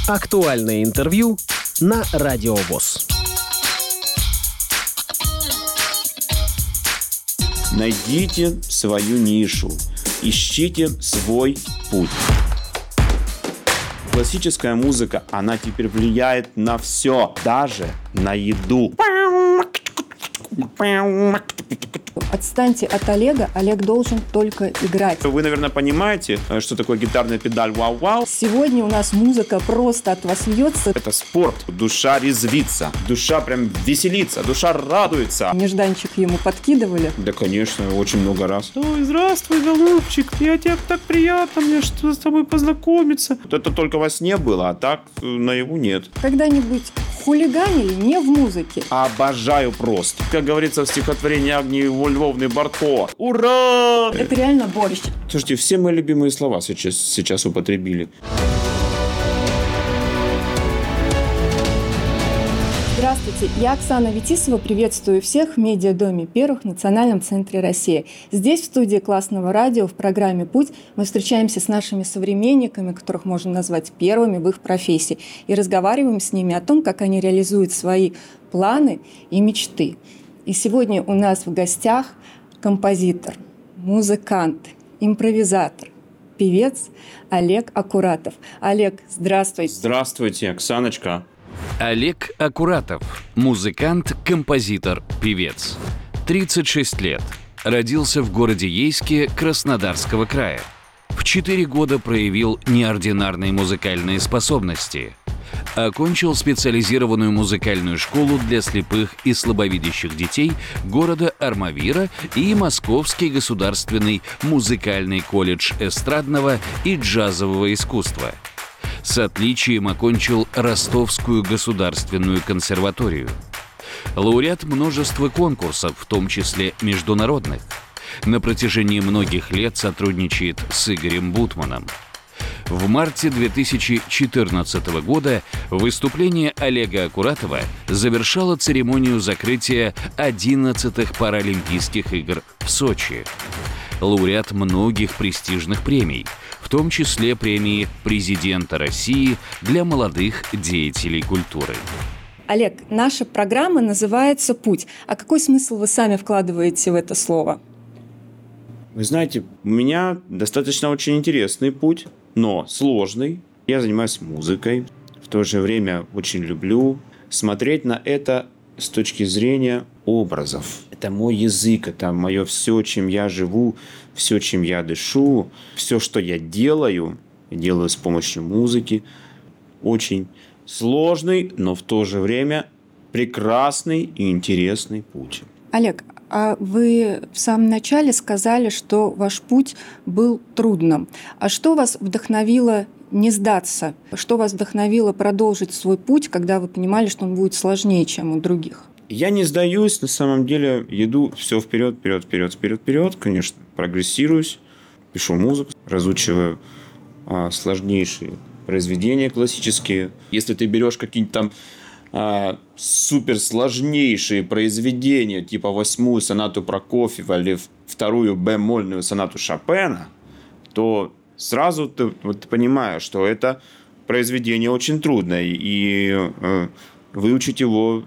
Актуальное интервью на Радио ВОС. Найдите свою нишу, ищите свой путь. Классическая музыка, она теперь влияет на все, даже на еду. Отстаньте от Олега, Олег должен только играть. Вы, наверное, понимаете, что такое гитарная педаль вау-вау. Сегодня у нас музыка просто от вас льется. Это спорт. Душа резвится, душа прям веселится, душа радуется. Нежданчик ему подкидывали? Да, конечно, очень много раз. Ой, здравствуй, голубчик, тебе так приятно мне, что с тобой познакомиться. Вот это только во сне было, а так наяву нет. Когда-нибудь хулиганили не в музыке? Обожаю просто. Как говорится в стихотворении Агнии Львовны Барто. Ура! Это реально борщ. Слушайте, все мои любимые слова сейчас употребили. Здравствуйте, я Оксана Витисова, приветствую всех в Медиадоме Первых в Национальном центре России. Здесь, в студии Классного радио, в программе «Путь» мы встречаемся с нашими современниками, которых можно назвать первыми в их профессии, и разговариваем с ними о том, как они реализуют свои планы и мечты. И сегодня у нас в гостях композитор, музыкант, импровизатор, певец Олег Акуратов. Олег, здравствуйте. Здравствуйте, Оксаночка. Олег Акуратов. Музыкант, композитор, певец. 36 лет. Родился в городе Ейске Краснодарского края. В 4 года проявил неординарные музыкальные способности. Окончил специализированную музыкальную школу для слепых и слабовидящих детей города Армавира и Московский государственный музыкальный колледж эстрадного и джазового искусства. С отличием окончил Ростовскую государственную консерваторию. Лауреат множества конкурсов, в том числе международных. На протяжении многих лет сотрудничает с Игорем Бутманом. В марте 2014 года выступление Олега Акуратова завершало церемонию закрытия 11-х Паралимпийских игр в Сочи. Лауреат многих престижных премий, в том числе премии президента России для молодых деятелей культуры. Олег, наша программа называется «Путь». А какой смысл вы сами вкладываете в это слово? Вы знаете, у меня достаточно очень интересный путь, но сложный. Я занимаюсь музыкой, в то же время очень люблю смотреть на это с точки зрения образов. Это мой язык, это мое все, чем я живу, все, чем я дышу, все, что я делаю с помощью музыки. Очень сложный, но в то же время прекрасный и интересный путь. Олег, а вы в самом начале сказали, что ваш путь был трудным. А что вас вдохновило не сдаться? Что вас вдохновило продолжить свой путь, когда вы понимали, что он будет сложнее, чем у других? Я не сдаюсь, на самом деле иду все вперед, конечно, прогрессируюсь, пишу музыку, разучиваю сложнейшие произведения классические. Если ты берешь какие-нибудь там суперсложнейшие произведения, типа 8-ю сонату Прокофьева или 2-ю бемольную сонату Шопена, то сразу ты понимаешь, что это произведение очень трудное, и выучить его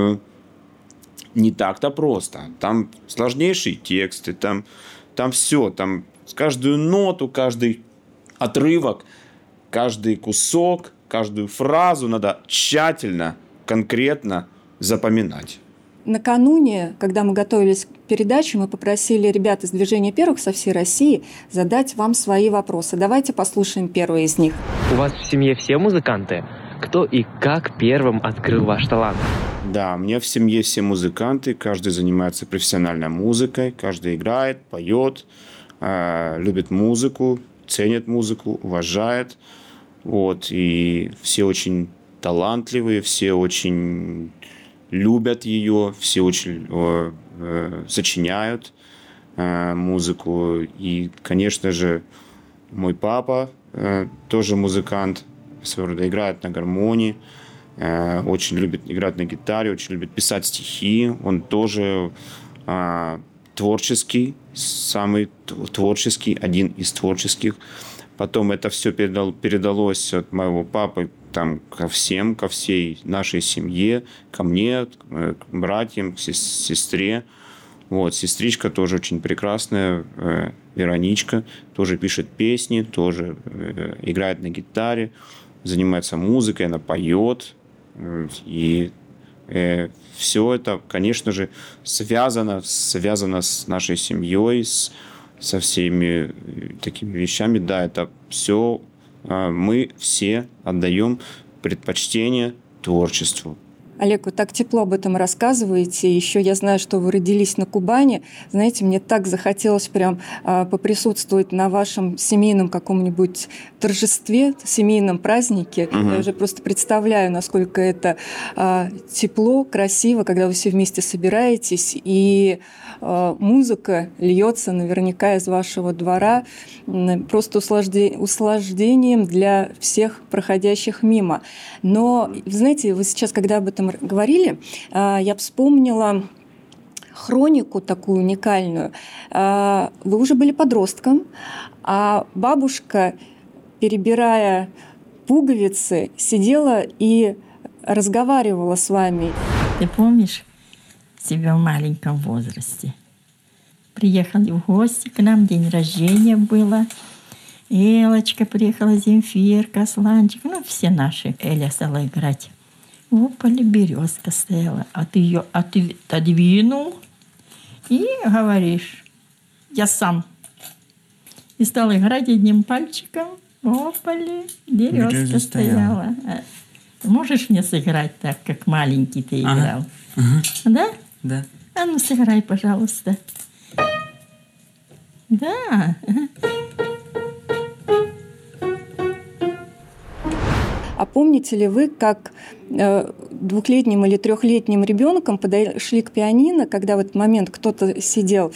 не так-то просто. Там сложнейшие тексты, там все, там каждую ноту, каждый отрывок, каждый кусок, каждую фразу надо тщательно, конкретно запоминать. Накануне, когда мы готовились к передаче, мы попросили ребят из «Движения первых» со всей России задать вам свои вопросы. Давайте послушаем первый из них. У вас в семье все музыканты? Кто и как первым открыл ваш талант? Да, у меня в семье все музыканты, каждый занимается профессиональной музыкой, каждый играет, поет, любит музыку, ценит музыку, уважает. И все очень талантливые, все очень любят ее, все очень сочиняют музыку. И, конечно же, мой папа тоже музыкант, своего рода играет на гармонии, очень любит играть на гитаре, очень любит писать стихи. Он тоже творческий, самый творческий, один из творческих. Потом это все передалось от моего папы там, ко всей нашей семье, ко мне, к братьям, к сестре. Вот, сестричка тоже очень прекрасная, Вероничка, тоже пишет песни, тоже играет на гитаре, занимается музыкой, она поет. И все это, конечно же, связано с нашей семьей, со всеми такими вещами. Да, это все мы все отдаем предпочтение творчеству. Олег, вы так тепло об этом рассказываете. Еще я знаю, что вы родились на Кубани. Знаете, мне так захотелось прям поприсутствовать на вашем семейном каком-нибудь торжестве, семейном празднике. Я уже просто представляю, насколько это тепло, красиво, когда вы все вместе собираетесь, и музыка льется наверняка из вашего двора просто услаждением для всех проходящих мимо. Но, знаете, вы сейчас, когда об этом говорили, я вспомнила хронику такую уникальную. Вы уже были подростком, а бабушка, перебирая пуговицы, сидела и разговаривала с вами. Ты помнишь себя в маленьком возрасте? Приехали в гости к нам, день рождения было. Элочка приехала, Земфирка, Сланчик, все наши. Эля стала играть. В поле березка стояла, а ты ее отодвинул и говоришь: я сам. И стал играть одним пальчиком. В поле березка стояла. Можешь мне сыграть так, как маленький ты играл? Да? Да. А ну сыграй, пожалуйста. Да. А помните ли вы, как 2-летним или 3-летним ребенком подошли к пианино, когда в этот момент кто-то сидел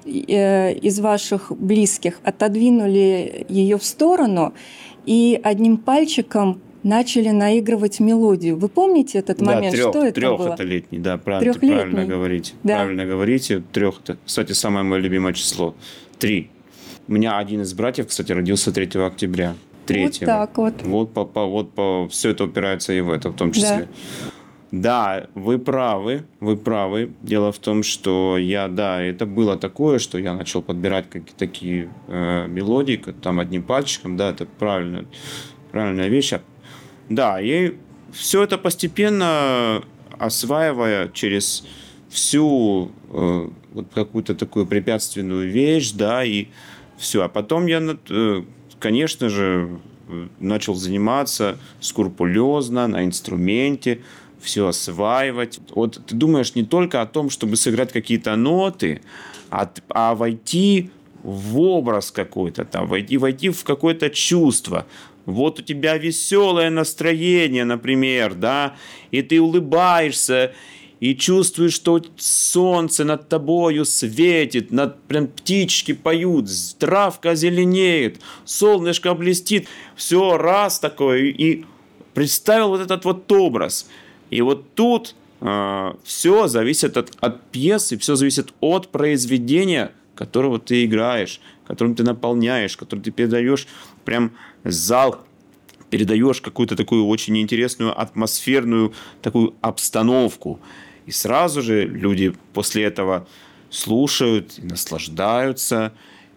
из ваших близких, отодвинули ее в сторону и одним пальчиком начали наигрывать мелодию? Вы помните этот момент? Что это было? Трехлетний, да, правильно говорите. Да. Правильно говорите. 3. Это, кстати, самое мое любимое число. 3. У меня один из братьев, кстати, родился 3 октября. 3. Вот так вот. Вот все это упирается и в это в том числе. Да, вы правы. Дело в том, что это было такое, что я начал подбирать какие-то такие мелодии, там одним пальчиком, да, это правильная вещь. Да, и все это постепенно осваивая через всю вот какую-то такую препятственную вещь, да, и все. А потом я, конечно же, начал заниматься скрупулезно на инструменте, все осваивать. Вот ты думаешь не только о том, чтобы сыграть какие-то ноты, а войти в образ какой-то, там, войти в какое-то чувство. Вот у тебя веселое настроение, например, да, и ты улыбаешься, и чувствуешь, что солнце над тобою светит, прям птички поют, травка зеленеет, солнышко блестит. Все раз такое, и представил вот этот вот образ. И вот тут все зависит от пьесы, все зависит от произведения, которого ты играешь, которым ты наполняешь, которым ты передаешь прям зал, передаешь какую-то такую очень интересную атмосферную такую обстановку. И сразу же люди после этого слушают, и наслаждаются,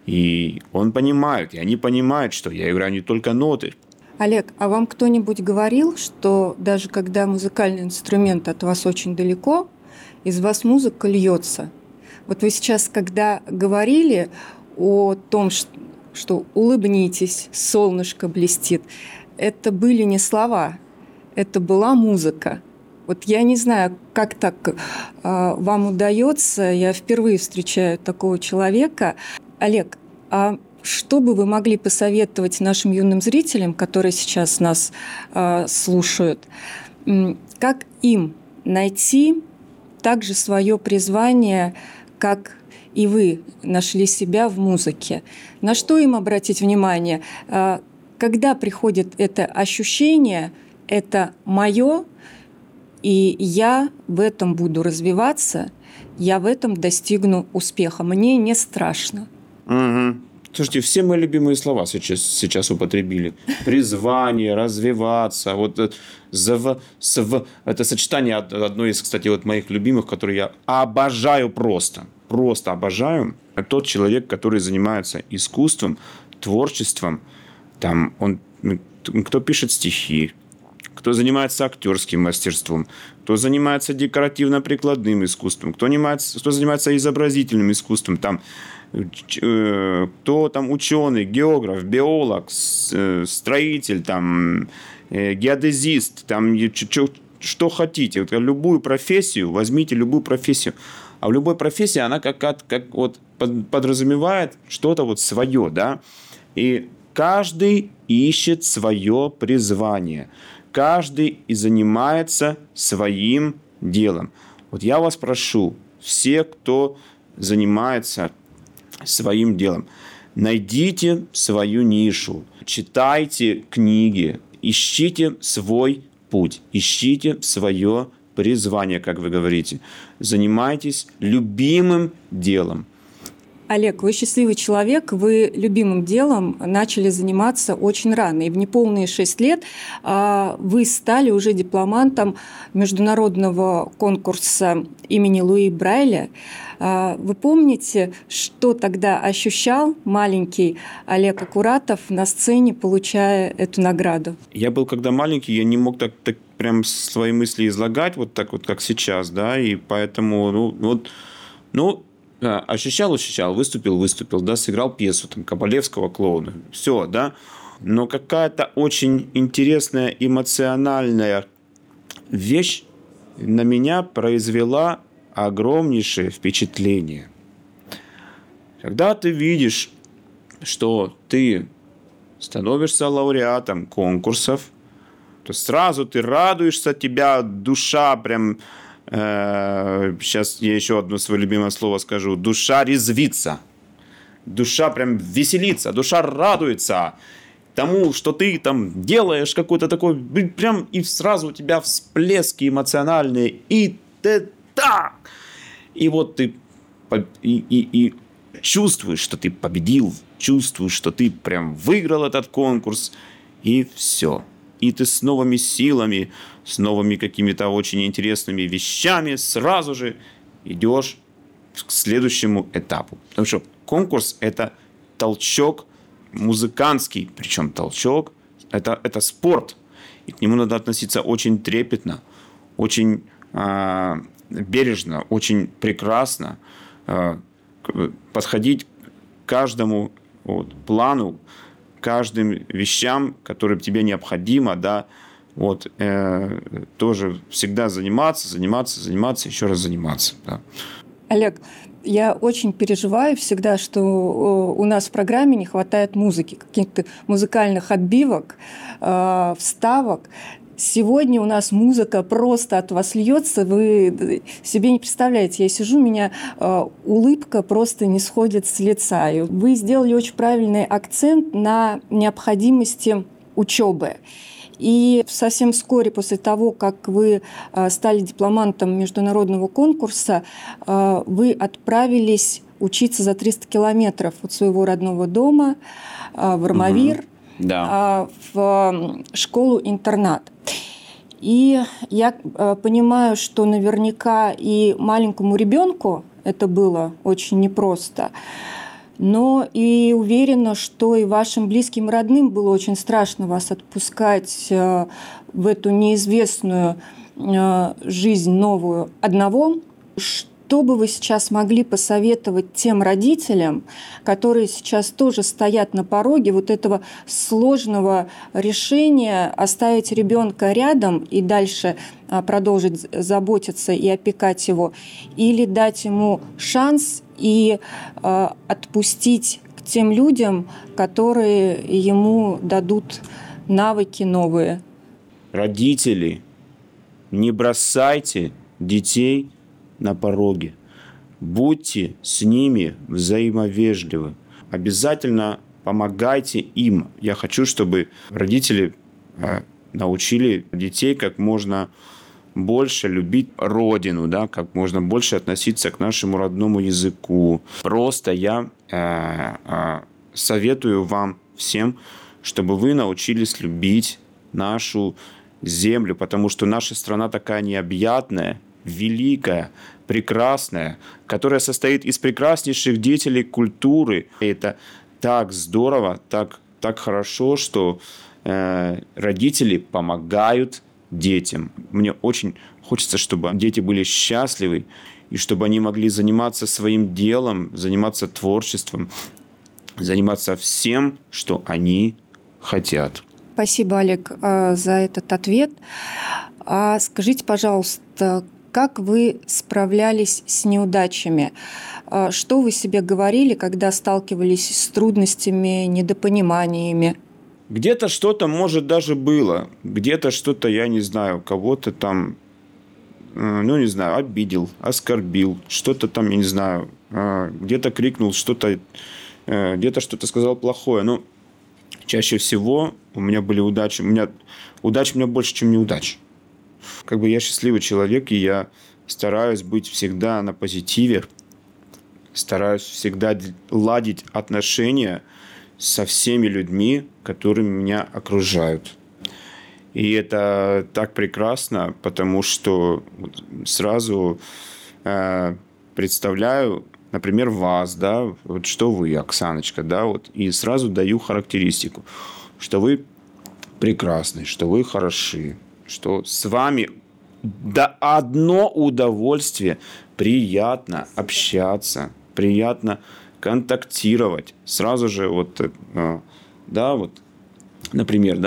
и он понимает, и они понимают, что я играю не только ноты. Олег, а вам кто-нибудь говорил, что даже когда музыкальный инструмент от вас очень далеко, из вас музыка льется? Вот вы сейчас, когда говорили о том, что улыбнитесь, солнышко блестит, это были не слова, это была музыка. Вот я не знаю, как так вам удается, я впервые встречаю такого человека. Олег, а что бы вы могли посоветовать нашим юным зрителям, которые сейчас нас слушают, как им найти также свое призвание, как и вы нашли себя в музыке? На что им обратить внимание? Когда приходит это ощущение, это мое, и я в этом буду развиваться, я в этом достигну успеха. Мне не страшно. Угу. Слушайте, все мои любимые слова сейчас употребили. Призвание, развиваться. Вот это сочетание одно из, кстати, вот моих любимых, которые я обожаю просто. Просто обожаю. Тот человек, который занимается искусством, творчеством. Там кто пишет стихи, кто занимается актерским мастерством, кто занимается декоративно-прикладным искусством, кто занимается изобразительным искусством, там, кто там ученый, географ, биолог, строитель, там, геодезист, там, что хотите. Вот любую профессию, возьмите любую профессию. А в любой профессии она как вот подразумевает что-то вот свое, да. И каждый ищет свое призвание. Каждый и занимается своим делом. Вот я вас прошу, все, кто занимается своим делом, найдите свою нишу, читайте книги, ищите свой путь, ищите свое призвание, как вы говорите. Занимайтесь любимым делом. Олег, вы счастливый человек, вы любимым делом начали заниматься очень рано. И в неполные 6 лет вы стали уже дипломантом международного конкурса имени Луи Брайля. Вы помните, что тогда ощущал маленький Олег Акуратов на сцене, получая эту награду? Я был когда маленький, я не мог так прям свои мысли излагать вот так вот, как сейчас, да, и поэтому, ощущал, выступил, да, сыграл пьесу, там, Кабалевского клоуна, все, да, но какая-то очень интересная эмоциональная вещь на меня произвела огромнейшее впечатление. Когда ты видишь, что ты становишься лауреатом конкурсов, то сразу ты радуешься, тебя душа прям... Сейчас я еще одно свое любимое слово скажу. Душа резвится. Душа прям веселится. Душа радуется тому, что ты там делаешь какой-то такой... Прям и сразу у тебя всплески эмоциональные. И вот ты и чувствуешь, что ты победил. Чувствуешь, что ты прям выиграл этот конкурс. И все. И ты с новыми силами, с новыми какими-то очень интересными вещами сразу же идешь к следующему этапу. Потому что конкурс – это толчок музыкантский, причем толчок – это спорт. И к нему надо относиться очень трепетно, очень бережно, очень прекрасно, подходить к каждому плану, каждым вещам, которые тебе необходимо, да, тоже всегда заниматься, еще раз заниматься. Да. Олег, я очень переживаю всегда, что у нас в программе не хватает музыки, каких-то музыкальных отбивок, вставок. Сегодня у нас музыка просто от вас льется, вы себе не представляете. Я сижу, у меня улыбка просто не сходит с лица. И вы сделали очень правильный акцент на необходимости учебы. И совсем вскоре после того, как вы стали дипломантом международного конкурса, вы отправились учиться за 300 километров от своего родного дома в Армавир, в школу-интернат. И я понимаю, что наверняка и маленькому ребенку это было очень непросто, но и уверена, что и вашим близким и родным было очень страшно вас отпускать в эту неизвестную жизнь новую одного. Что бы вы сейчас могли посоветовать тем родителям, которые сейчас тоже стоят на пороге вот этого сложного решения оставить ребенка рядом и дальше продолжить заботиться и опекать его, или дать ему шанс и отпустить к тем людям, которые ему дадут навыки новые? Родители, не бросайте детей на пороге. Будьте с ними взаимовежливы. Обязательно помогайте им. Я хочу, чтобы родители научили детей как можно больше любить родину, да, как можно больше относиться к нашему родному языку. Просто я советую вам всем, чтобы вы научились любить нашу землю, потому что наша страна такая необъятная, великая, прекрасная, которая состоит из прекраснейших деятелей культуры. И это так здорово, так хорошо, что родители помогают детям. Мне очень хочется, чтобы дети были счастливы, и чтобы они могли заниматься своим делом, заниматься творчеством, заниматься всем, что они хотят. Спасибо, Олег, за этот ответ. А скажите, пожалуйста, как вы справлялись с неудачами? Что вы себе говорили, когда сталкивались с трудностями, недопониманиями? Где-то что-то, может, даже было. Где-то что-то, я не знаю, кого-то там, не знаю, обидел, оскорбил. Что-то там, я не знаю, где-то крикнул, где-то что-то сказал плохое. Но чаще всего у меня были удачи. Удачи у меня больше, чем неудач. Я счастливый человек, и я стараюсь быть всегда на позитиве. Стараюсь всегда ладить отношения со всеми людьми, которые меня окружают. И это так прекрасно, потому что сразу представляю, например, вас, да, вот что вы, Оксаночка, да, вот, и сразу даю характеристику, что вы прекрасны, что вы хороши, что с вами одно удовольствие, приятно общаться, приятно контактировать. Сразу же например,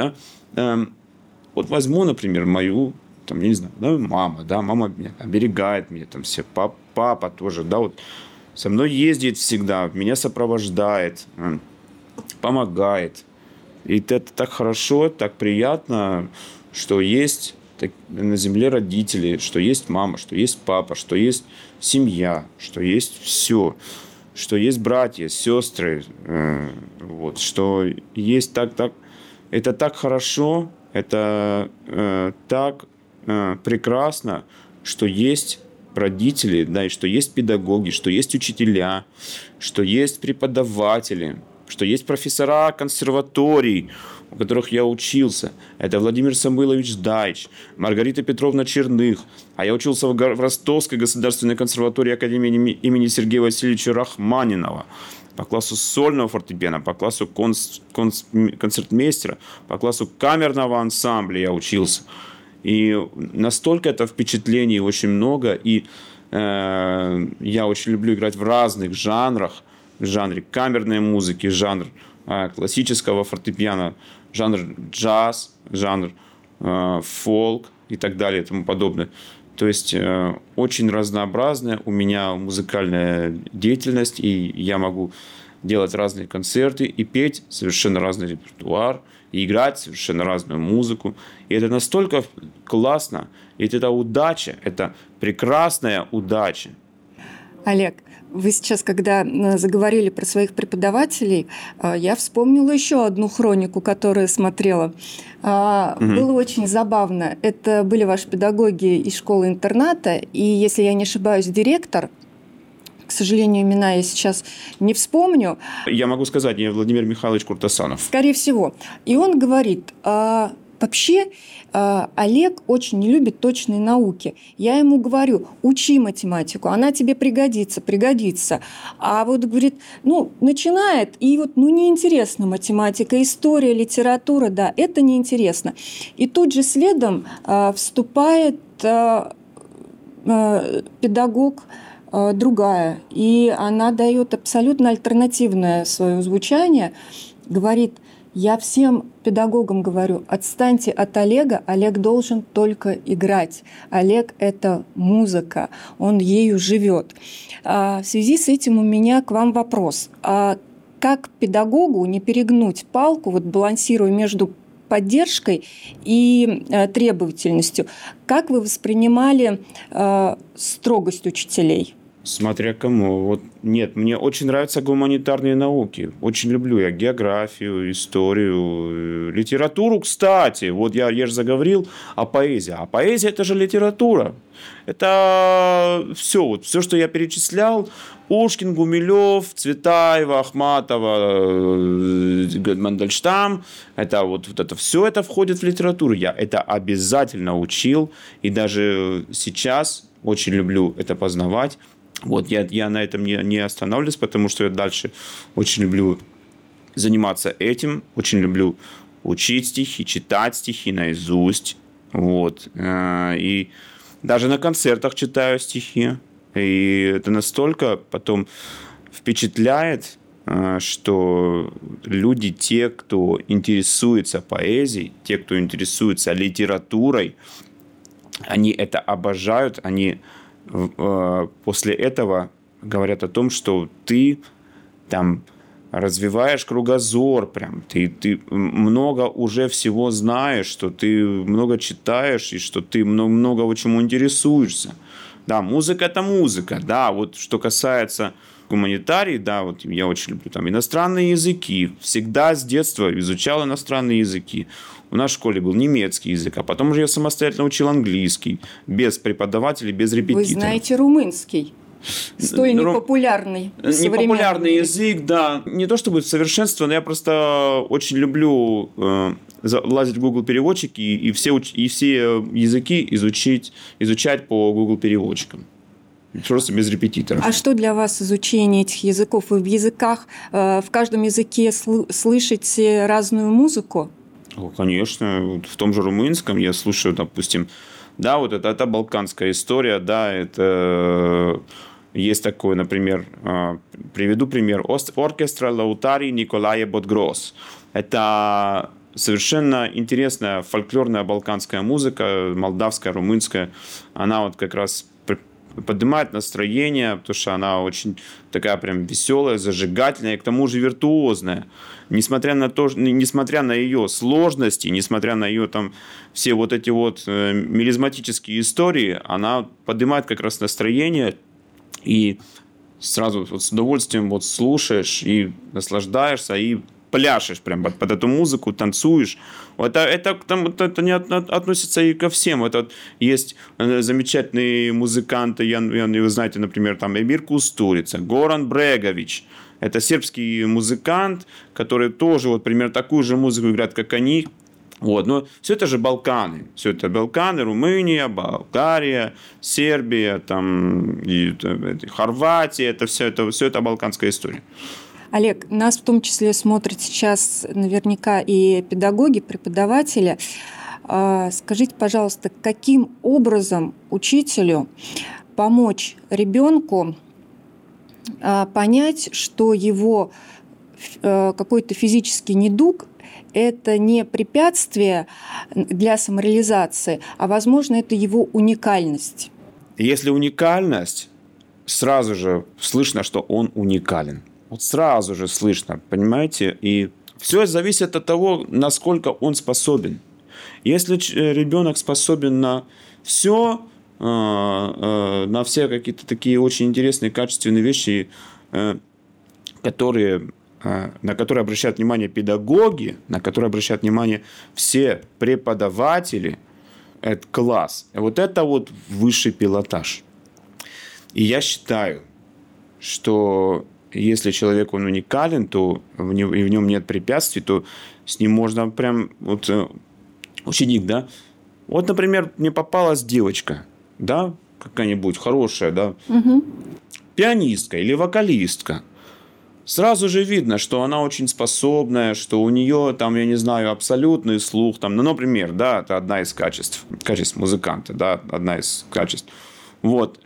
вот возьму, например, мою, там, я не знаю, да, мама меня оберегает, меня там все, папа тоже, да, вот со мной ездит всегда, меня сопровождает, помогает. И это так хорошо, так приятно, что есть на земле родители, что есть мама, что есть папа, что есть семья, что есть все, что есть братья, сестры, вот, что есть так, это так хорошо, это так прекрасно, что есть родители, да, и что есть педагоги, что есть учителя, что есть преподаватели, что есть профессора консерваторий, у которых я учился. Это Владимир Самойлович Дайч, Маргарита Петровна Черных. А я учился в Ростовской государственной консерватории Академии имени Сергея Васильевича Рахманинова по классу сольного фортепиано, по классу концертмейстера, по классу камерного ансамбля я учился. И настолько это впечатлений очень много. И я очень люблю играть в разных жанрах. В жанре камерной музыки, жанр классического фортепиано, жанр джаз, жанр фолк и так далее и тому подобное. То есть очень разнообразная у меня музыкальная деятельность, и я могу делать разные концерты и петь совершенно разный репертуар, и играть совершенно разную музыку. И это настолько классно, и это удача, это прекрасная удача. Олег, вы сейчас, когда заговорили про своих преподавателей, я вспомнила еще одну хронику, которую смотрела. Было очень забавно. Это были ваши педагоги из школы-интерната, и, если я не ошибаюсь, директор, к сожалению, имена я сейчас не вспомню. Я могу сказать, я Владимир Михайлович Куртасанов. Скорее всего. И он говорит: вообще Олег очень не любит точные науки. Я ему говорю: учи математику, она тебе пригодится. А вот, говорит, начинает, и неинтересно математика, история, литература, да, это неинтересно. И тут же следом вступает педагог другая, и она дает абсолютно альтернативное свое звучание, говорит: я всем педагогам говорю: отстаньте от Олега, Олег должен только играть. Олег – это музыка, он ею живет. В связи с этим у меня к вам вопрос. Как педагогу не перегнуть палку, балансируя между поддержкой и требовательностью? Как вы воспринимали строгость учителей? Смотря кому. Нет, мне очень нравятся гуманитарные науки. Очень люблю я географию, историю, литературу, кстати. Я же заговорил о поэзии. А поэзия – это же литература. Это все, что я перечислял, Пушкин, Гумилев, Цветаева, Ахматова, Мандельштам, это вот это все это входит в литературу. Я это обязательно учил, и даже сейчас очень люблю это познавать. Вот я на этом не останавливаюсь, потому что я дальше очень люблю заниматься этим, очень люблю учить стихи, читать стихи наизусть. Вот. И даже на концертах читаю стихи. И это настолько потом впечатляет, что люди, те, кто интересуется поэзией, те, кто интересуется литературой, они это обожают, они после этого говорят о том, что ты там развиваешь кругозор, прям ты много уже всего знаешь, что ты много читаешь и что ты много чему интересуешься. Да, музыка – это музыка, да, вот что касается гуманитарий, да, вот я очень люблю там иностранные языки, всегда с детства изучал иностранные языки. У нас в школе был немецкий язык, а потом уже я самостоятельно учил английский, без преподавателей, без репетиторов. Вы знаете румынский? Столь непопулярный. Непопулярный язык, да. Не то чтобы совершенство, но я просто очень люблю лазить в Google переводчики и все языки изучать по Google переводчикам. Просто без репетиторов. А что для вас изучение этих языков? Вы в каждом языке слышите разную музыку? Конечно. В том же румынском я слушаю, допустим, да, вот это балканская история, да, это есть такой, например, приведу пример, оркестра Лаутари Николая Бодгрос. Это совершенно интересная фольклорная балканская музыка, молдавская, румынская. Она вот как раз поднимает настроение, потому что она очень такая прям веселая, зажигательная и к тому же виртуозная. Несмотря на ее сложности, несмотря на ее там все вот эти вот мелизматические истории, она поднимает как раз настроение и сразу вот с удовольствием вот слушаешь и наслаждаешься, и пляшешь прям под эту музыку, танцуешь. Это не относится и ко всем. Это есть замечательные музыканты, вы знаете, например, там Эмир Кустурица, Горан Брегович. Это сербский музыкант, который тоже вот примерно такую же музыку играет, как они. Вот. Но все это же Балканы. Все это Балканы, Румыния, Болгария, Сербия, там, и Хорватия. Это все это балканская история. Олег, нас в том числе смотрят сейчас наверняка и педагоги, преподаватели. Скажите, пожалуйста, каким образом учителю помочь ребенку понять, что его какой-то физический недуг – это не препятствие для самореализации, а, возможно, это его уникальность? Если уникальность, сразу же слышно, что он уникален. Вот сразу же слышно, понимаете? И все зависит от того, насколько он способен. Если ребенок способен на все, на все какие-то такие очень интересные, качественные вещи, на которые обращают внимание педагоги, на которые обращают внимание все преподаватели, это класс. Вот это вот высший пилотаж. И я считаю, что если человек он уникален, то и в нем нет препятствий, то с ним можно прям вот ученик, да. Вот, например, мне попалась девочка, да, какая-нибудь хорошая, да, пианистка или вокалистка. Сразу же видно, что она очень способная, что у нее там, я не знаю, абсолютный слух, там, ну, например, да, это одна из качеств музыканта, да, одна из качеств. Вот,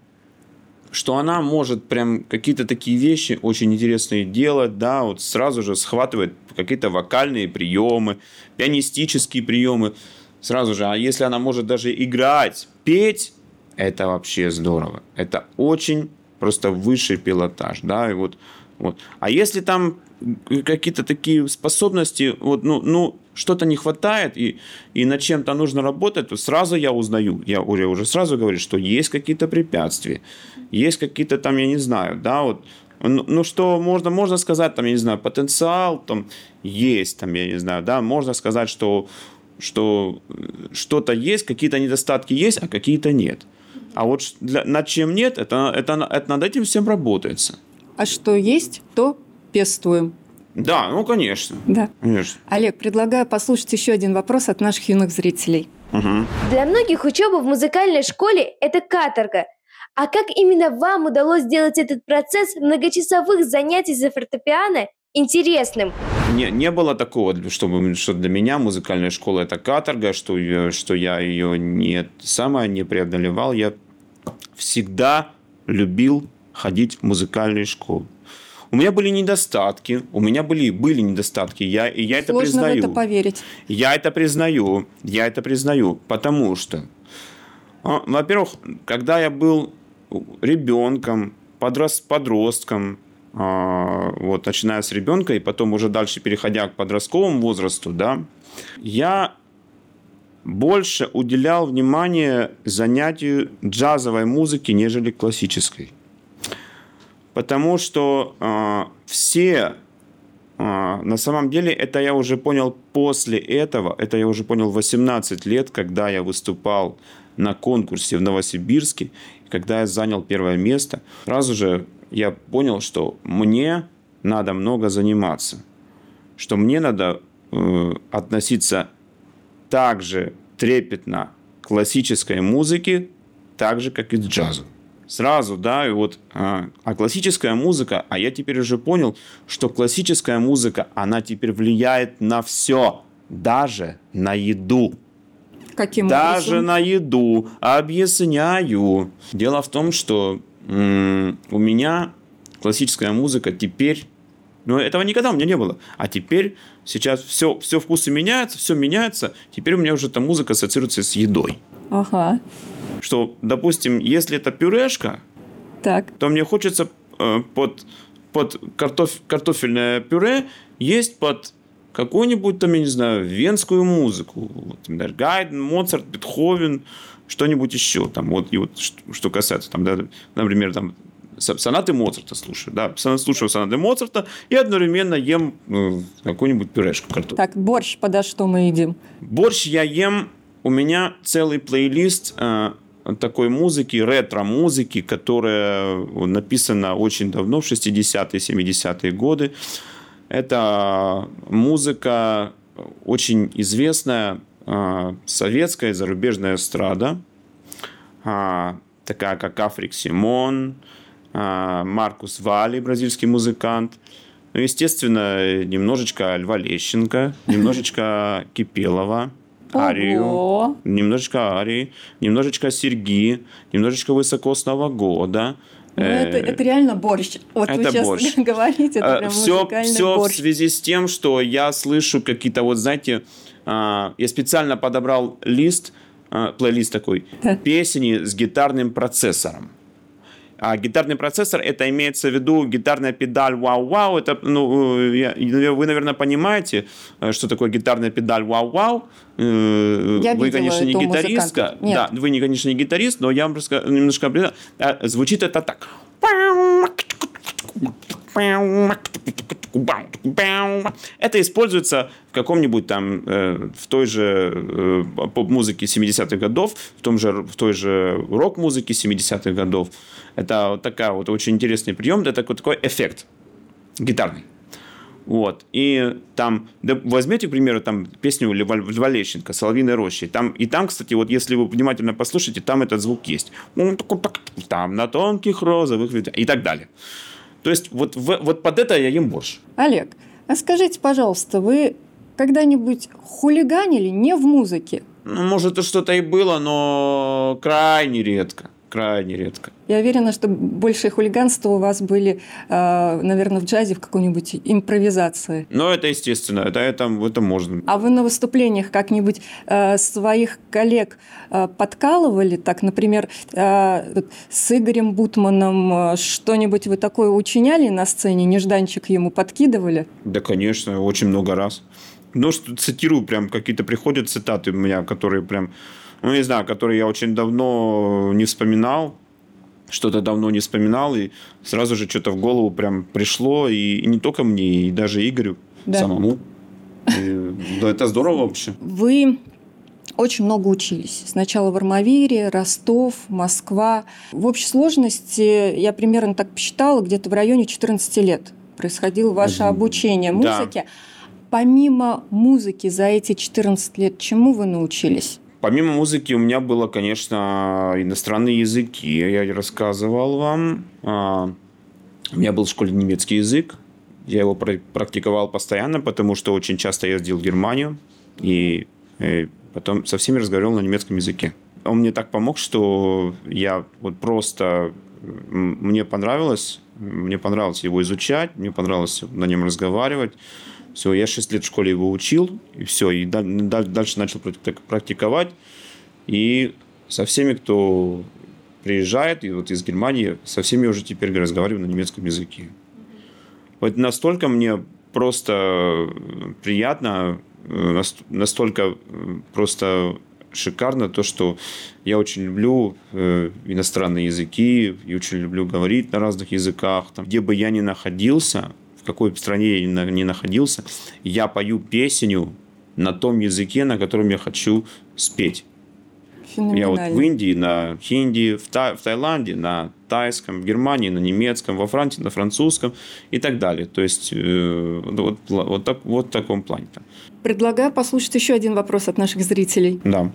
что она может прям какие-то такие вещи очень интересные делать, да, вот сразу же схватывает какие-то вокальные приемы, пианистические приемы, сразу же. А если она может даже играть, петь, это вообще здорово. Это очень просто высший пилотаж, да, и вот. А если там какие-то такие способности, вот, что-то не хватает, и над чем-то нужно работать, то сразу я узнаю. Я уже сразу говорю, что есть какие-то препятствия, есть какие-то там, я не знаю, да, вот. Ну, что можно сказать, там, я не знаю, потенциал там есть, там, я не знаю, да, можно сказать, что что-то есть, какие-то недостатки есть, а какие-то нет. А вот над чем нет, это над этим всем работается. А что есть, то пестуем. Да, ну, конечно. Да. Конечно. Олег, предлагаю послушать еще один вопрос от наших юных зрителей. Угу. Для многих учеба в музыкальной школе – это каторга. А как именно вам удалось сделать этот процесс многочасовых занятий за фортепиано интересным? Не было такого, что для меня музыкальная школа – это каторга, что я ее не преодолевал. Я всегда любил ходить в музыкальные школы. У меня были недостатки, были недостатки, я это признаю. Сложно в это поверить. Я это признаю, потому что, во-первых, когда я был ребенком, подростком, вот, начиная с ребенка и потом уже дальше переходя к подростковому возрасту, да, я больше уделял внимание занятию джазовой музыки, нежели классической. Потому что на самом деле, это я уже понял после этого, это я уже понял в 18 лет, когда я выступал на конкурсе в Новосибирске, когда я занял первое место, сразу же я понял, что мне надо много заниматься, что мне надо относиться так же трепетно к классической музыке, так же, как и к джазу. Сразу, да, и вот, а классическая музыка, а я теперь уже понял, что классическая музыка, она теперь влияет на все, даже на еду. Каким даже образом? На еду. Объясняю. Дело в том, что у меня классическая музыка теперь, этого никогда у меня не было, а теперь сейчас все вкусы меняются, все меняется, теперь у меня уже эта музыка ассоциируется с едой. Ага. Что, допустим, если это пюрешка, Так. то мне хочется под картофельное пюре есть под какую-нибудь, там, я не знаю, венскую музыку. Вот, Гайден, Моцарт, Бетховен, что-нибудь еще. Там, вот, и вот, что касается, там, да, например, там, сонаты Моцарта слушаю. Да, слушаю сонаты Моцарта и одновременно ем какую-нибудь пюрешку картофельную. Так, борщ подо что мы едим? Борщ я ем. У меня целый плейлист такой музыки, ретро-музыки, которая написана очень давно, в 60-е, 70-е годы. Это музыка очень известная, советская, зарубежная эстрада, такая как Африк Симон, Маркус Валли, бразильский музыкант. Ну, естественно, немножечко Льва Лещенко, немножечко Кипелова. Арию, Ого. немножечко арии, немножечко серьги, немножечко высоко с Нового года. Ну, это реально борщ. Вот это вы сейчас борщ. говорите, это прям музыкальный все борщ. в связи с тем, что я слышу какие-то, вот знаете, я специально подобрал плейлист такой, песни с гитарным процессором. А гитарный процессор, это имеется в виду гитарная педаль вау-вау. Это, вы, наверное, понимаете, что такое гитарная педаль вау-вау. Вы, конечно, не гитаристка. Да, вы, конечно, не гитарист, но я вам немножко определю. Звучит это так. Это используется в каком-нибудь там, в той же поп-музыке 70-х годов, в той же рок-музыке 70-х годов. Это вот такая вот очень интересный прием, это такой эффект гитарный. Вот. И там, возьмите, к примеру, там песню Льва Лещенко «Соловьиной рощи». Там, кстати, вот если вы внимательно послушаете, там этот звук есть. Там на тонких розовых ветвях и так далее. То есть вот под это я ем борщ. Олег, а скажите, пожалуйста, вы когда-нибудь хулиганили не в музыке? Ну, может, что-то и было, но крайне редко. Крайне редко. Я уверена, что большее хулиганство у вас были, наверное, в джазе, в какой-нибудь импровизации. Ну, это естественно, это можно. А вы на выступлениях как-нибудь своих коллег подкалывали? Так, например, с Игорем Бутманом что-нибудь вы такое учиняли на сцене? Нежданчик ему подкидывали? Да, конечно, очень много раз. Ну, цитирую, прям какие-то приходят цитаты у меня, которые прям... Ну, не знаю, которые я очень давно не вспоминал, что-то давно не вспоминал, и сразу же что-то в голову прям пришло, и не только мне, и даже Игорю самому. Да, это здорово вообще. Вы очень много учились. Сначала в Армавире, Ростов, Москва. В общей сложности, я примерно так посчитала, где-то в районе 14 лет происходило ваше обучение музыке. Да. Помимо музыки за эти 14 лет, чему вы научились? Помимо музыки у меня было, конечно, иностранные языки. Я рассказывал вам. У меня был в школе немецкий язык. Я его практиковал постоянно, потому что очень часто ездил в Германию. И потом со всеми разговаривал на немецком языке. Он мне так помог, что я вот просто... Мне понравилось его изучать, мне понравилось на нем разговаривать. Все, я 6 лет в школе его учил, и все, и дальше начал практиковать. И со всеми, кто приезжает, и вот из Германии, со всеми уже теперь разговариваю на немецком языке. Вот настолько мне просто приятно, настолько просто шикарно то, что я очень люблю иностранные языки, и очень люблю говорить на разных языках. Там, где бы я ни находился, в какой бы стране я ни находился, я пою песню на том языке, на котором я хочу спеть. Я вот в Индии на хинди, в Таиланде на тайском, в Германии на немецком, во Франции на французском и так далее. То есть вот в таком плане. Предлагаю послушать еще один вопрос от наших зрителей. Да.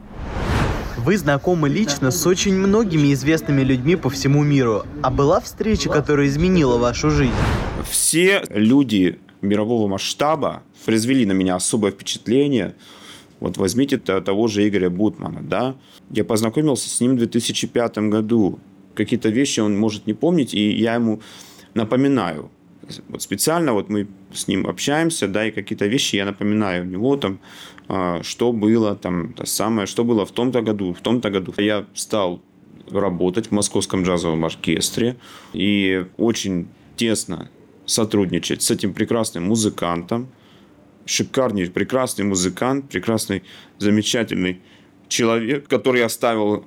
Вы знакомы лично с очень многими известными людьми по всему миру. А была встреча, которая изменила вашу жизнь? Все люди мирового масштаба произвели на меня особое впечатление. Вот возьмите того же Игоря Бутмана, да? Я познакомился с ним в 2005 году. Какие-то вещи он может не помнить, и я ему напоминаю. Вот специально вот мы с ним общаемся, да, и какие-то вещи я напоминаю у него, там, что было, там, что было в том-то году, в том-то году. Я стал работать в Московском джазовом оркестре и очень тесно сотрудничать с этим прекрасным музыкантом. Шикарный, прекрасный музыкант, прекрасный, замечательный человек, который оставил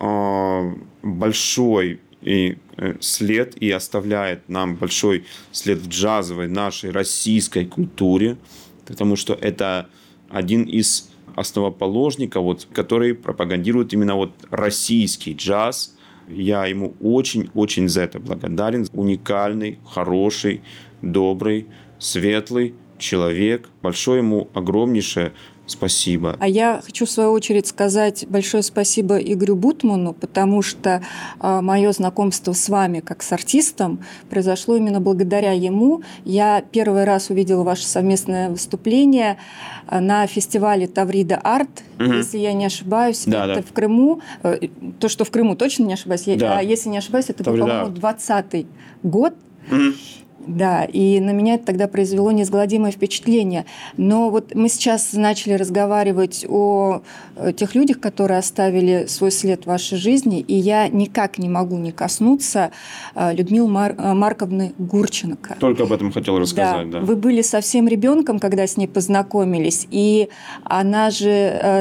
большой след и оставляет нам большой след в джазовой нашей российской культуре, потому что это один из основоположников, вот, который пропагандирует именно вот российский джаз. Я ему очень-очень за это благодарен. Уникальный, хороший, добрый, светлый человек. Большое ему огромнейшее спасибо. А я хочу, в свою очередь, сказать большое спасибо Игорю Бутману, потому что мое знакомство с вами, как с артистом, произошло именно благодаря ему. Я первый раз увидела ваше совместное выступление на фестивале Таврида Арт, если я не ошибаюсь, это в Крыму. То, что в Крыму, точно не ошибаюсь. Если не ошибаюсь, это был, по-моему, 2020 год. Да, и на меня это тогда произвело неизгладимое впечатление. Но вот мы сейчас начали разговаривать о тех людях, которые оставили свой след в вашей жизни, и я никак не могу не коснуться Людмилы Марковны Гурченко. Только об этом хотел рассказать, да. Вы были совсем ребенком, когда с ней познакомились, и она же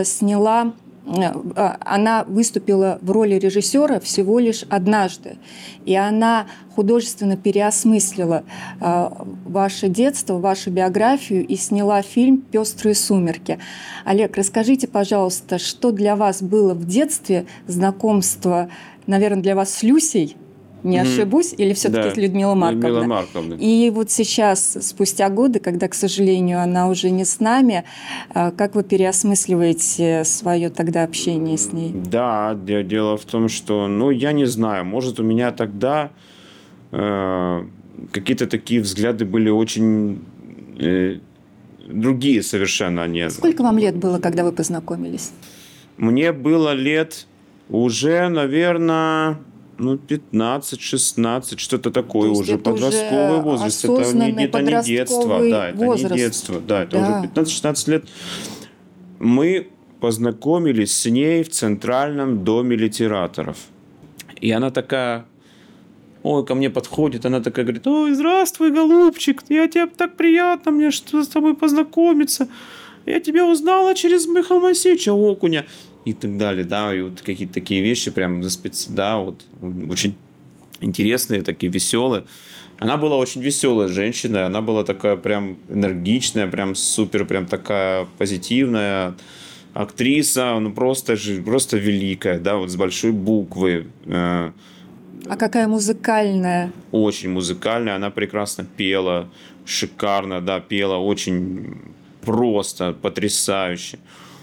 она выступила в роли режиссера всего лишь однажды. И она художественно переосмыслила ваше детство, вашу биографию и сняла фильм «Пестрые сумерки». Олег, расскажите, пожалуйста, что для вас было в детстве знакомство, наверное, для вас с Люсей? Не ошибусь? Или все-таки с Людмилой Марковной? Людмила Марковна. И вот сейчас, спустя годы, когда, к сожалению, она уже не с нами, как вы переосмысливаете свое тогда общение с ней? Да, дело в том, что, я не знаю, может, у меня тогда какие-то такие взгляды были очень другие совершенно. Сколько вам лет было, когда вы познакомились? Мне было лет уже, наверное... 15-16, что-то такое уже. Подростковый возраст. Это не детство. Да, это не детство. Да, это уже 15-16 лет. Мы познакомились с ней в Центральном доме литераторов. И она такая... ко мне подходит, она такая говорит: ой, здравствуй, голубчик, так приятно мне, что с тобой познакомиться. Я тебя узнала через Михаила Моисеевича Окуня. И так далее, да, и вот какие-то такие вещи прям, вот очень интересные, такие веселые. Она была очень веселая женщина, она была такая прям энергичная, прям супер, прям такая позитивная. Актриса, ну, просто великая, да, вот с большой буквы. А какая музыкальная? Очень музыкальная, она прекрасно пела, шикарно, да, пела очень просто, потрясающе.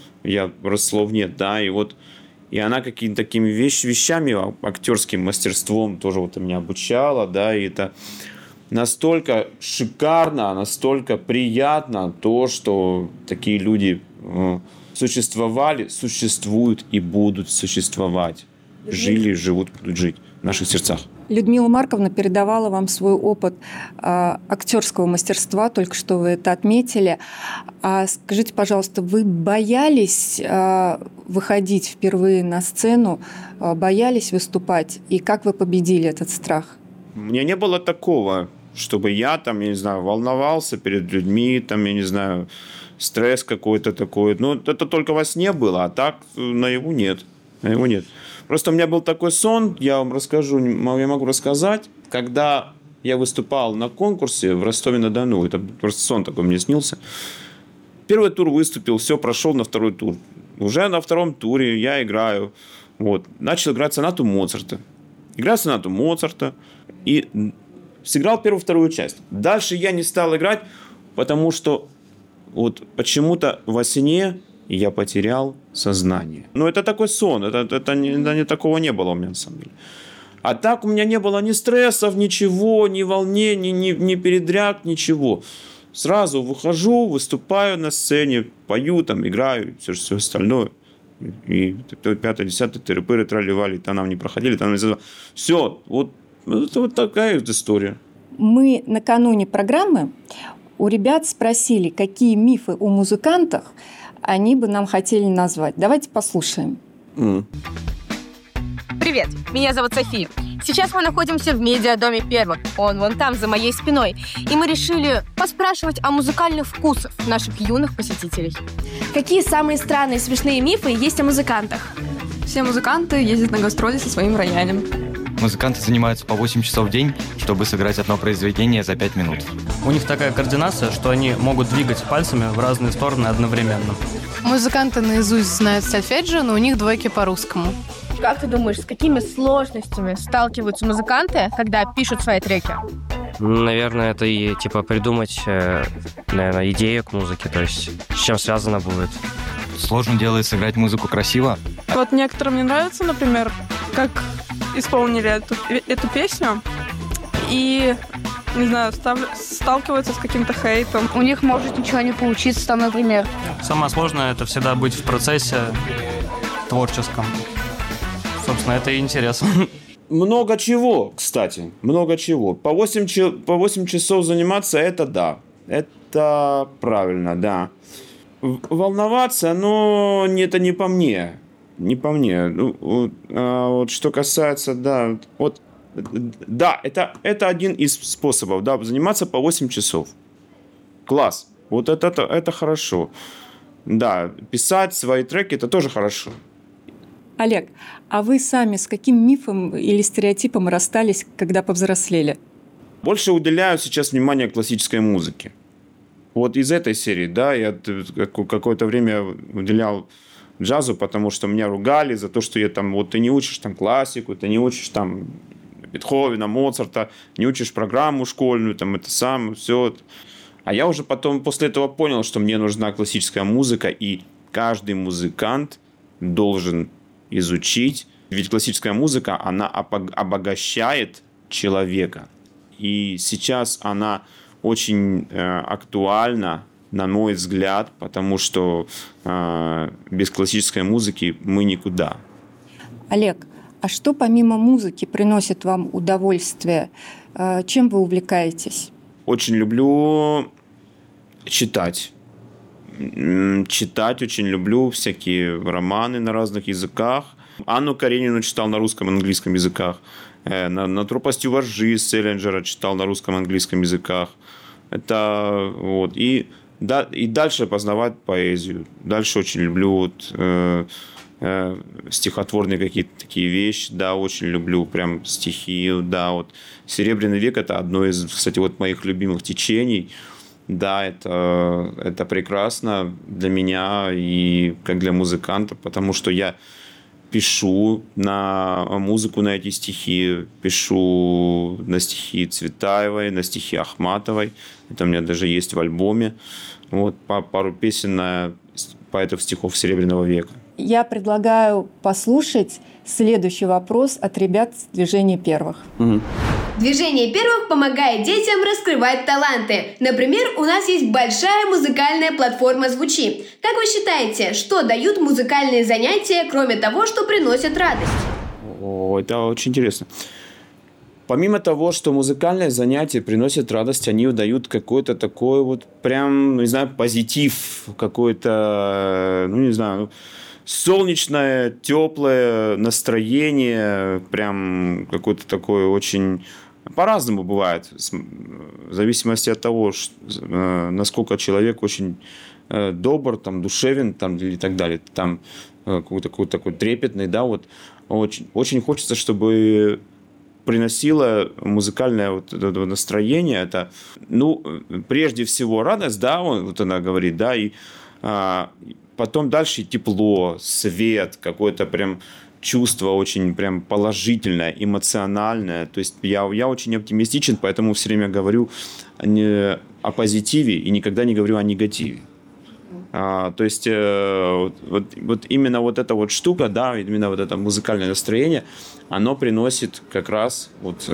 Слов нет, да, и она какими-то такими вещами, актерским мастерством тоже вот меня обучала, да, и это настолько шикарно, настолько приятно то, что такие люди существовали, существуют и будут существовать. Жили, живут, будут жить в наших сердцах. Людмила Марковна передавала вам свой опыт актерского мастерства, только что вы это отметили. А скажите, пожалуйста, вы боялись выходить впервые на сцену, боялись выступать? И как вы победили этот страх? У меня не было такого, чтобы я там, я не знаю, волновался перед людьми, там, я не знаю, стресс какой-то такой. Ну, это только во сне было, а так наяву нет. Наяву нет. Просто у меня был такой сон, я вам расскажу, я могу рассказать, когда я выступал на конкурсе в Ростове-на-Дону, это просто сон такой мне снился. Первый тур выступил, все, прошел на второй тур. Уже на втором туре я играю, вот, начал играть сонату Моцарта. Играю сонату Моцарта и сыграл первую-вторую часть. Дальше я не стал играть, потому что вот почему-то во сне я потерял сознание. Но это такой сон, это такого не было у меня на самом деле. А так у меня не было ни стрессов, ничего, ни волнений, ни передряг, ничего. Сразу выхожу, выступаю на сцене, пою, там, играю, все остальное. И 5-10 тыры-пыры, трали-вали, то нам не проходили, то нам не задавали. Все, вот такая история. Мы накануне программы у ребят спросили, какие мифы о музыкантах они бы нам хотели назвать. Давайте послушаем. Привет, меня зовут София. Сейчас мы находимся в медиадоме Первых. Он вон там, за моей спиной. И мы решили поспрашивать о музыкальных вкусах наших юных посетителей. Какие самые странные смешные мифы есть о музыкантах? Все музыканты ездят на гастроли со своим роялем. Музыканты занимаются по 8 часов в день, чтобы сыграть одно произведение за 5 минут. У них такая координация, что они могут двигать пальцами в разные стороны одновременно. Музыканты наизусть знают сольфеджио, но у них двойки по-русскому. Как ты думаешь, с какими сложностями сталкиваются музыканты, когда пишут свои треки? Наверное, это и придумать, наверное, идею к музыке, то есть с чем связано будет. Сложно делает сыграть музыку красиво. Вот некоторым не нравится, например, как исполнили эту песню и, не знаю, сталкиваются с каким-то хейтом. У них может ничего не получиться, там, например. Самое сложное — это всегда быть в процессе творческом. Собственно, это и интересно. Много чего, кстати, много чего. По 8 часов заниматься, это да. Это правильно, да. Волноваться, но это не по мне. Не по мне. Вот что касается, да, это один из способов, да, заниматься по 8 часов. Класс. Вот это хорошо. Да, писать свои треки, это тоже хорошо. Олег, а вы сами с каким мифом или стереотипом расстались, когда повзрослели? Больше уделяю сейчас внимание классической музыке. Вот из этой серии, да, я какое-то время уделял джазу, потому что меня ругали за то, что я там, вот ты не учишь там классику, ты не учишь там Бетховена, Моцарта, не учишь программу школьную, там это самое, все. А я уже потом после этого понял, что мне нужна классическая музыка, и каждый музыкант должен изучить, ведь классическая музыка, она обогащает человека. И сейчас она очень актуальна, на мой взгляд, потому что без классической музыки мы никуда. Олег, а что помимо музыки приносит вам удовольствие? Чем вы увлекаетесь? Очень люблю читать. Читать очень люблю всякие романы на разных языках. Анну Каренину читал на русском и английском языках. На «Пропастью вожжи» Селлинджера читал на русском и английском языках. Это вот. И дальше познавать поэзию. Дальше очень люблю стихотворные какие-то такие вещи. Да, очень люблю прям стихи. Да, вот. «Серебряный век» — это одно из, кстати, вот моих любимых течений. Да, это прекрасно для меня и как для музыканта, потому что я пишу на музыку на эти стихи, пишу на стихи Цветаевой, на стихи Ахматовой. Это у меня даже есть в альбоме. Вот пару песен поэтов стихов Серебряного века. Я предлагаю послушать следующий вопрос от ребят с «Движения первых». Движение первых помогает детям раскрывать таланты. Например, у нас есть большая музыкальная платформа «Звучи». Как вы считаете, что дают музыкальные занятия, кроме того, что приносят радость? Это очень интересно. Помимо того, что музыкальные занятия приносят радость, они дают какой-то такой вот прям, не знаю, позитив, какой-то, солнечное, теплое настроение, прям какое-то такое очень... По-разному бывает, в зависимости от того, насколько человек очень добр, там, душевен там, или так далее. Там какой-то такой трепетный, да, вот. Очень, очень хочется, чтобы приносило музыкальное вот это настроение. Это, прежде всего радость, да, вот она говорит, да, и потом дальше тепло, свет, какое-то прям чувство очень прям положительное, эмоциональное. То есть я очень оптимистичен, поэтому все время говорю о позитиве и никогда не говорю о негативе. То есть вот именно вот эта вот штука, да, именно вот это музыкальное настроение, оно приносит как раз вот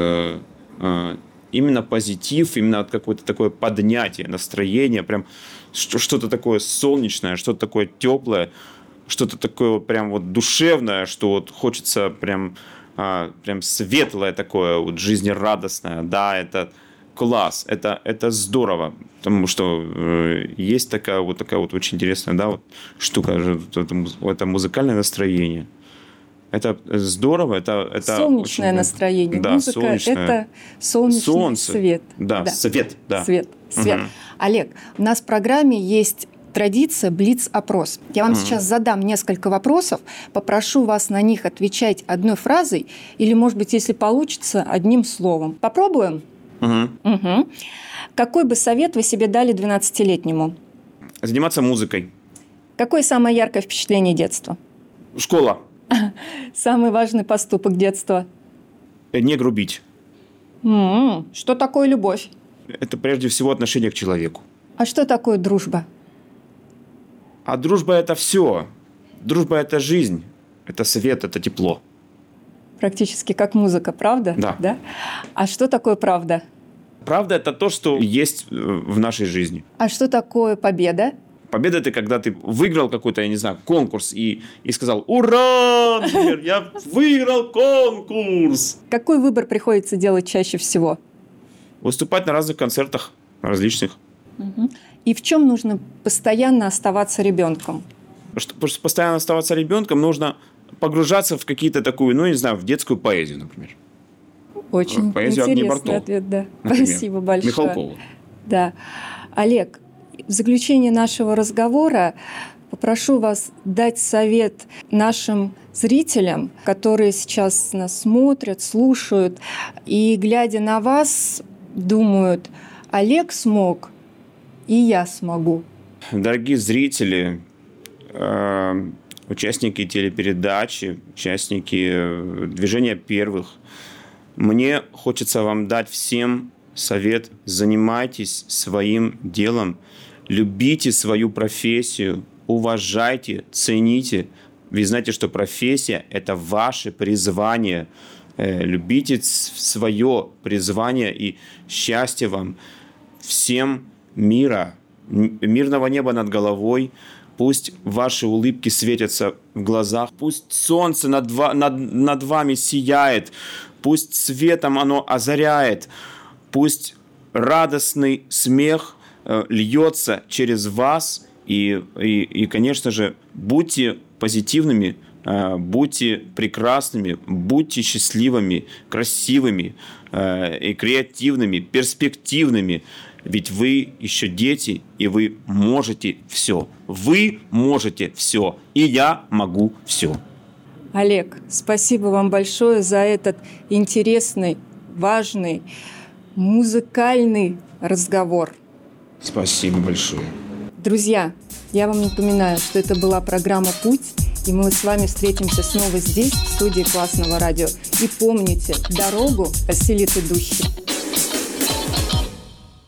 именно позитив, именно какое-то такое поднятие настроения, прям что-то такое солнечное, что-то такое теплое, что-то такое прям вот душевное, что вот хочется прям светлое такое, вот жизнерадостное, да, это класс, это здорово, потому что есть такая вот очень интересная, да, вот штука, это музыкальное настроение. Это здорово, это солнечное очень, настроение. Да, музыка солнечное. Это солнечный свет. Да, свет, да. Свет. Угу. Олег, у нас в программе есть традиция блиц-опрос. Я вам сейчас задам несколько вопросов, попрошу вас на них отвечать одной фразой или, может быть, если получится, одним словом. Попробуем? Угу. Какой бы совет вы себе дали 12-летнему? Заниматься музыкой. Какое самое яркое впечатление детства? Школа. Самый важный поступок детства? Не грубить. Что такое любовь? Это прежде всего отношение к человеку. А что такое дружба? А дружба – это все. Дружба – это жизнь, это свет, это тепло. Практически как музыка, правда? Да. А что такое правда? Правда – это то, что есть в нашей жизни. А что такое победа? Победа – это когда ты выиграл какой-то, я не знаю, конкурс и сказал: «Ура! Например, я выиграл конкурс!» Какой выбор приходится делать чаще всего? Выступать на разных концертах, различных. И в чем нужно постоянно оставаться ребенком? Чтобы постоянно оставаться ребенком, нужно погружаться в какие-то такую, в детскую поэзию, например. Очень поэзию интересный ответ, да. Например. Спасибо большое. Михалкова. Да. Олег, в заключение нашего разговора попрошу вас дать совет нашим зрителям, которые сейчас нас смотрят, слушают, и, глядя на вас, думают: Олег смог, и я смогу. Дорогие зрители, участники телепередачи, участники «Движения первых», мне хочется вам дать всем совет: занимайтесь своим делом, любите свою профессию, уважайте, цените. Вы знаете, что профессия – это ваше призвание. Любите свое призвание, и счастья вам. Всем мира, мирного неба над головой. Пусть ваши улыбки светятся в глазах. Пусть солнце над вами сияет. Пусть светом оно озаряет. Пусть радостный смех льется через вас. И, конечно же, будьте позитивными, будьте прекрасными, будьте счастливыми, красивыми и креативными, перспективными. Ведь вы еще дети, и вы можете все. Вы можете все. И я могу все. Олег, спасибо вам большое за этот интересный, важный, музыкальный разговор. Спасибо большое. Друзья, я вам напоминаю, что это была программа «Путь», и мы с вами встретимся снова здесь, в студии Классного радио. И помните, дорогу осилит идущий.